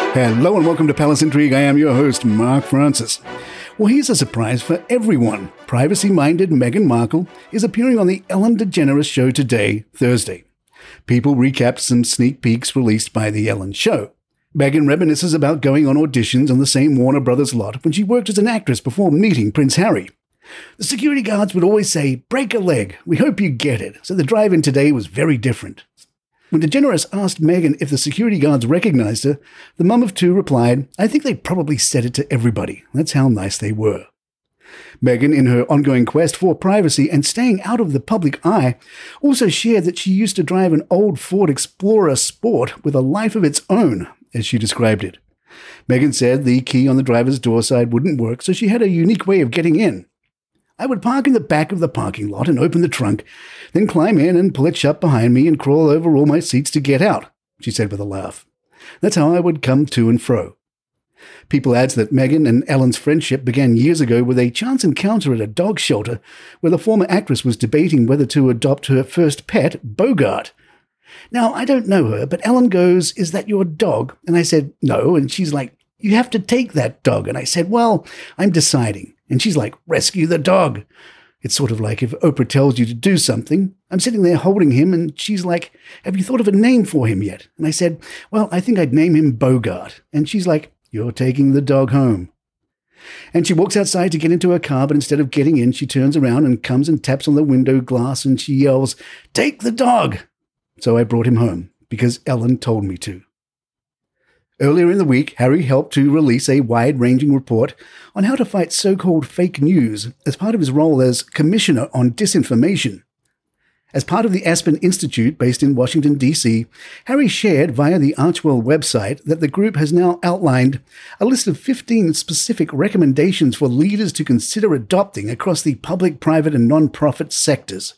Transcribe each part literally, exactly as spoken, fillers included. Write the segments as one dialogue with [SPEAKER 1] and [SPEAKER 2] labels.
[SPEAKER 1] Hello and welcome to Palace Intrigue. I am your host, Mark Francis. Well, here's a surprise for everyone. Privacy-minded Meghan Markle is appearing on the Ellen DeGeneres Show today, Thursday. People recapped some sneak peeks released by The Ellen Show. Meghan reminisces about going on auditions on the same Warner Brothers lot when she worked as an actress before meeting Prince Harry. The security guards would always say, "Break a leg, we hope you get it," so the drive-in today was very different. When DeGeneres asked Meghan if the security guards recognized her, the mum of two replied, "I think they probably said it to everybody. That's how nice they were." Meghan, in her ongoing quest for privacy and staying out of the public eye, also shared that she used to drive an old Ford Explorer Sport with a life of its own, as she described it. Meghan said the key on the driver's door side wouldn't work, so she had a unique way of getting in. "I would park in the back of the parking lot and open the trunk, then climb in and pull it shut behind me and crawl over all my seats to get out," she said with a laugh. "That's how I would come to and fro." People adds that Meghan and Ellen's friendship began years ago with a chance encounter at a dog shelter where the former actress was debating whether to adopt her first pet, Bogart. Now, I don't know her, but Ellen goes, "Is that your dog?" And I said, "No." And she's like, "You have to take that dog." And I said, "Well, I'm deciding." And she's like, "Rescue the dog." It's sort of like if Oprah tells you to do something. I'm sitting there holding him, and she's like, "Have you thought of a name for him yet?" And I said, "Well, I think I'd name him Bogart." And she's like, "You're taking the dog home." And she walks outside to get into her car, but instead of getting in, she turns around and comes and taps on the window glass, and she yells, "Take the dog!" So I brought him home, because Ellen told me to. Earlier in the week, Harry helped to release a wide-ranging report on how to fight so-called fake news as part of his role as Commissioner on Disinformation. As part of the Aspen Institute, based in Washington, D C, Harry shared via the Archwell website that the group has now outlined a list of fifteen specific recommendations for leaders to consider adopting across the public, private, and non-profit sectors.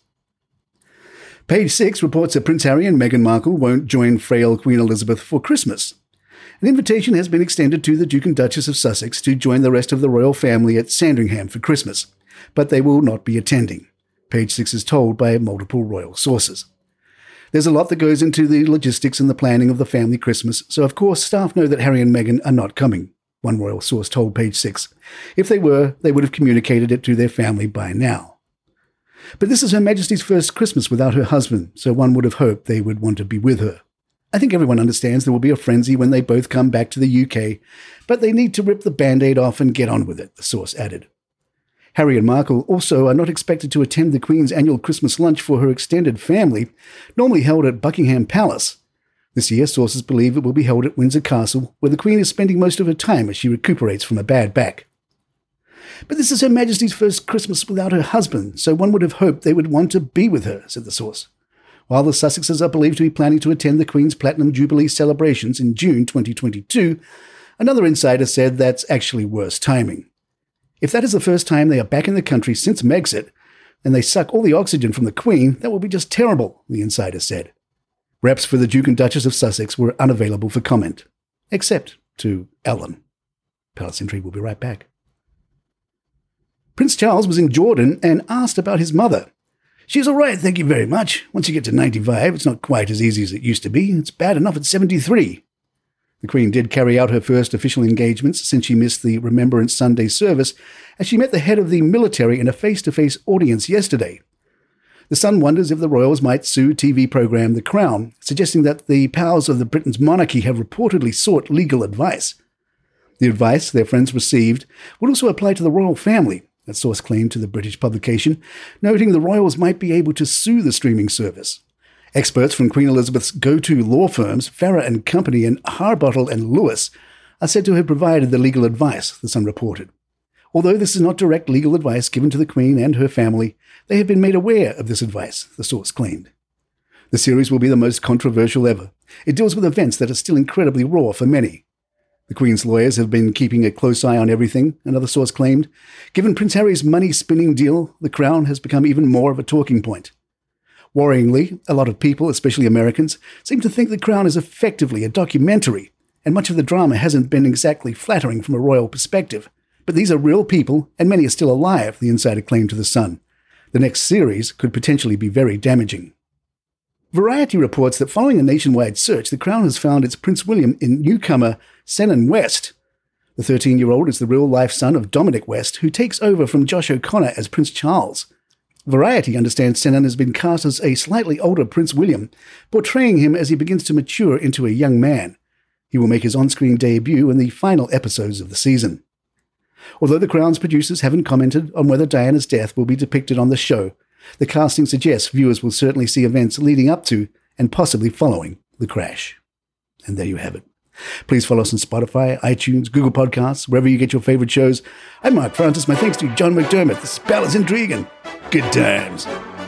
[SPEAKER 1] Page six reports that Prince Harry and Meghan Markle won't join frail Queen Elizabeth for Christmas. An invitation has been extended to the Duke and Duchess of Sussex to join the rest of the royal family at Sandringham for Christmas, but they will not be attending. Page six is told by multiple royal sources. There's a lot that goes into the logistics and the planning of the family Christmas, so of course staff know that Harry and Meghan are not coming, one royal source told Page six. If they were, they would have communicated it to their family by now. But this is Her Majesty's first Christmas without her husband, so one would have hoped they would want to be with her. I think everyone understands there will be a frenzy when they both come back to the U K, but they need to rip the Band-Aid off and get on with it, the source added. Harry and Markle also are not expected to attend the Queen's annual Christmas lunch for her extended family, normally held at Buckingham Palace. This year, sources believe it will be held at Windsor Castle, where the Queen is spending most of her time as she recuperates from a bad back. But this is Her Majesty's first Christmas without her husband, so one would have hoped they would want to be with her, said the source. While the Sussexes are believed to be planning to attend the Queen's Platinum Jubilee celebrations in June twenty twenty-two, another insider said that's actually worse timing. If that is the first time they are back in the country since Megxit, and they suck all the oxygen from the Queen, that will be just terrible, the insider said. Reps for the Duke and Duchess of Sussex were unavailable for comment, except to Ellen. Palace Intrigue will be right back. Prince Charles was in Jordan and asked about his mother. "She's all right, thank you very much. Once you get to ninety-five, it's not quite as easy as it used to be. It's bad enough at seventy-three. The Queen did carry out her first official engagements since she missed the Remembrance Sunday service, as she met the head of the military in a face-to-face audience yesterday. The Sun wonders if the royals might sue T V programme The Crown, suggesting that the powers of the Britain's monarchy have reportedly sought legal advice. The advice their friends received would also apply to the royal family, that source claimed to the British publication, noting the royals might be able to sue the streaming service. Experts from Queen Elizabeth's go-to law firms, Farrer and Company and Harbottle and Lewis, are said to have provided the legal advice, the Sun reported. Although this is not direct legal advice given to the Queen and her family, they have been made aware of this advice, the source claimed. The series will be the most controversial ever. It deals with events that are still incredibly raw for many. The Queen's lawyers have been keeping a close eye on everything, another source claimed. Given Prince Harry's money-spinning deal, the Crown has become even more of a talking point. Worryingly, a lot of people, especially Americans, seem to think The Crown is effectively a documentary, and much of the drama hasn't been exactly flattering from a royal perspective. But these are real people, and many are still alive, the insider claimed to The Sun. The next series could potentially be very damaging. Variety reports that following a nationwide search, the Crown has found its Prince William in newcomer Senan West. The thirteen-year-old is the real-life son of Dominic West, who takes over from Josh O'Connor as Prince Charles. Variety understands Senan has been cast as a slightly older Prince William, portraying him as he begins to mature into a young man. He will make his on-screen debut in the final episodes of the season. Although the Crown's producers haven't commented on whether Diana's death will be depicted on the show, the casting suggests viewers will certainly see events leading up to and possibly following the crash. And there you have it. Please follow us on Spotify, iTunes, Google Podcasts, wherever you get your favorite shows. I'm Mark Francis. My thanks to John McDermott. This spell is intriguing. Good times.